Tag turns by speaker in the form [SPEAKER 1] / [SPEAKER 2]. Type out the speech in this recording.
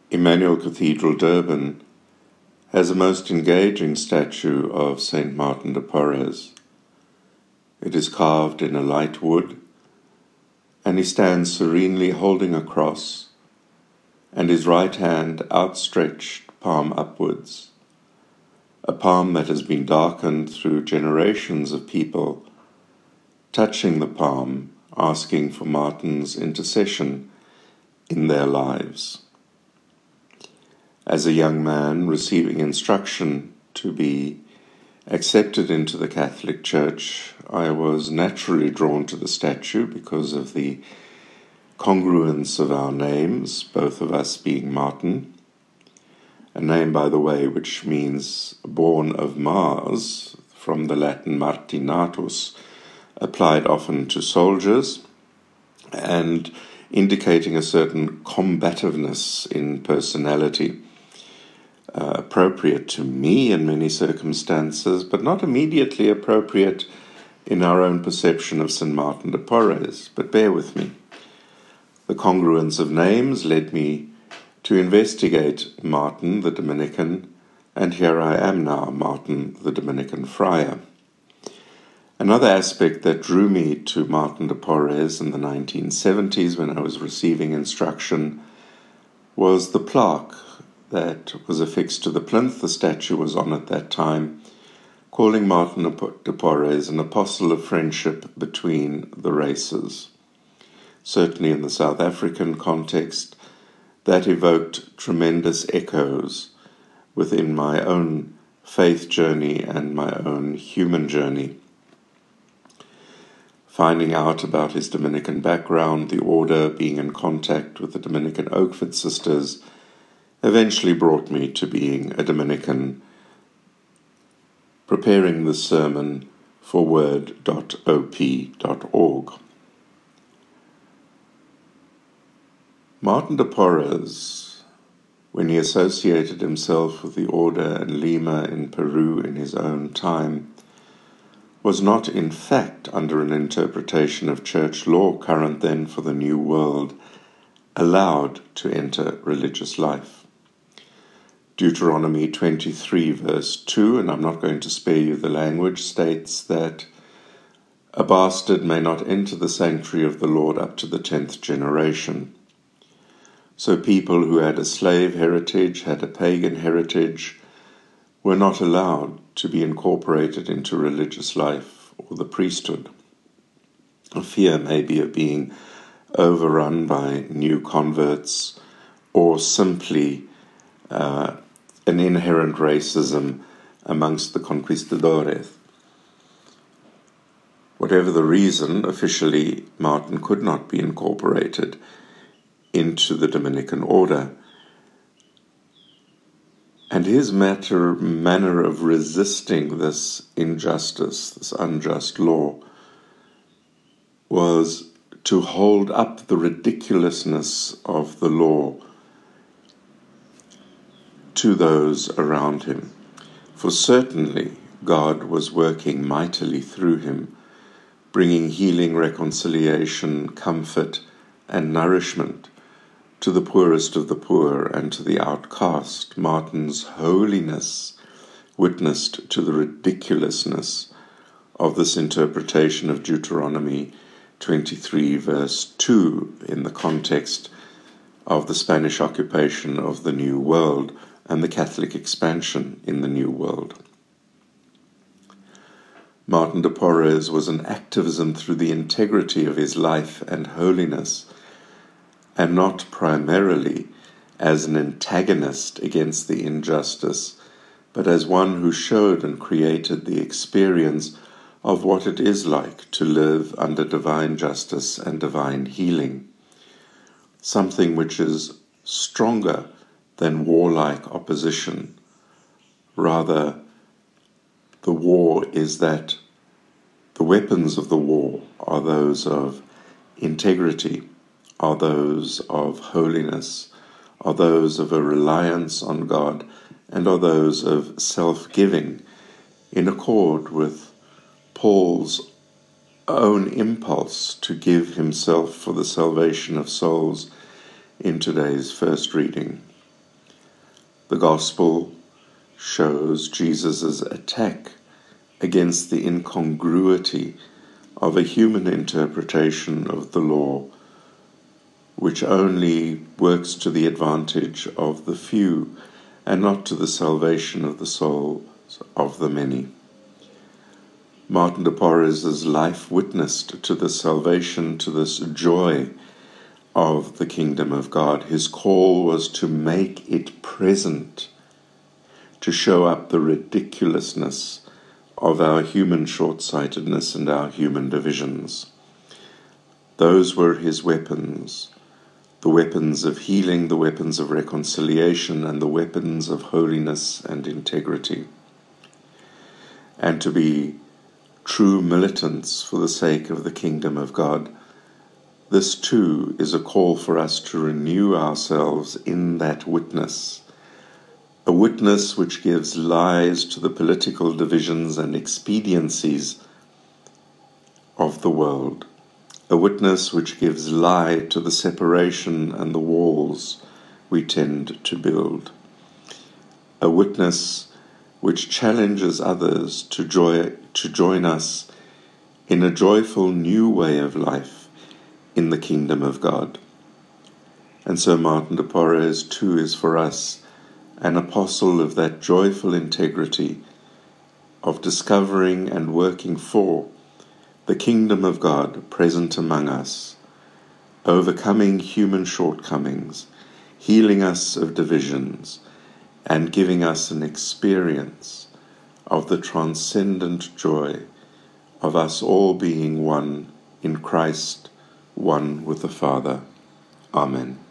[SPEAKER 1] Emmanuel Cathedral, Durban, has a most engaging statue of Saint Martin de Porres. It is carved in a light wood, and he stands serenely holding a cross, and his right hand outstretched, palm upwards, a palm that has been darkened through generations of people touching the palm, asking for Martin's intercession in their lives. As a young man receiving instruction to be accepted into the Catholic Church, I was naturally drawn to the statue because of the congruence of our names, both of us being Martin, a name, by the way, which means born of Mars, from the Latin Martinatus, applied often to soldiers, and indicating a certain combativeness in personality, appropriate to me in many circumstances, but not immediately appropriate in our own perception of St. Martin de Porres. But bear with me. The congruence of names led me to investigate Martin the Dominican, and here I am now, Martin the Dominican friar. Another aspect that drew me to Martin de Porres in the 1970s when I was receiving instruction was the plaque that was affixed to the plinth the statue was on at that time, calling Martin de Porres an apostle of friendship between the races. Certainly in the South African context, that evoked tremendous echoes within my own faith journey and my own human journey. Finding out about his Dominican background, the order, being in contact with the Dominican Oakford sisters, eventually brought me to being a Dominican, preparing this sermon for word.op.org. Martin de Porres, when he associated himself with the Order in Lima in Peru in his own time, was not in fact, under an interpretation of church law current then for the New World, allowed to enter religious life. Deuteronomy 23 verse 2, and I'm not going to spare you the language, states that a bastard may not enter the sanctuary of the Lord up to the 10th generation. So people who had a slave heritage, had a pagan heritage, were not allowed to be incorporated into religious life or the priesthood. A fear maybe of being overrun by new converts, or simply an inherent racism amongst the conquistadores. Whatever the reason, officially Martin could not be incorporated into the Dominican order. And his manner of resisting this injustice, this unjust law, was to hold up the ridiculousness of the law to those around him. For certainly God was working mightily through him, bringing healing, reconciliation, comfort, and nourishment to the poorest of the poor and to the outcast. Martin's holiness witnessed to the ridiculousness of this interpretation of Deuteronomy 23 verse 2 in the context of the Spanish occupation of the New World and the Catholic expansion in the New World. Martin de Porres was an activism through the integrity of his life and holiness, and not primarily as an antagonist against the injustice, but as one who showed and created the experience of what it is like to live under divine justice and divine healing, something which is stronger than warlike opposition. Rather, the war is that the weapons of the war are those of integrity, are those of holiness, are those of a reliance on God, and are those of self-giving, in accord with Paul's own impulse to give himself for the salvation of souls in today's first reading. The Gospel shows Jesus' attack against the incongruity of a human interpretation of the law, which only works to the advantage of the few and not to the salvation of the souls of the many. Martin de Porres' life witnessed to this salvation, to this joy of the kingdom of God. His call was to make it present, to show up the ridiculousness of our human short-sightedness and our human divisions. Those were his weapons, the weapons of healing, the weapons of reconciliation, and the weapons of holiness and integrity. And to be true militants for the sake of the kingdom of God, this too is a call for us to renew ourselves in that witness, a witness which gives lies to the political divisions and expediencies of the world, a witness which gives lie to the separation and the walls we tend to build, a witness which challenges others to join us in a joyful new way of life in the kingdom of God. And so Martin de Porres too is for us an apostle of that joyful integrity of discovering and working for the kingdom of God present among us, overcoming human shortcomings, healing us of divisions, and giving us an experience of the transcendent joy of us all being one in Christ, one with the Father. Amen.